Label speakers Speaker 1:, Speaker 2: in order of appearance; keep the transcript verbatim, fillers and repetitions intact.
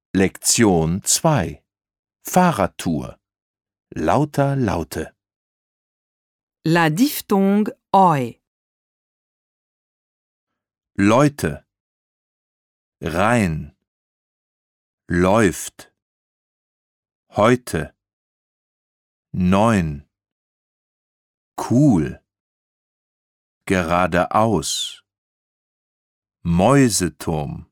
Speaker 1: Lektion zwei. Fahrradtour. Lauter Laute.
Speaker 2: La diphtongue oi.
Speaker 1: Leute. Rein. Läuft. Heute. Neun. Cool. Geradeaus. Mäuseturm.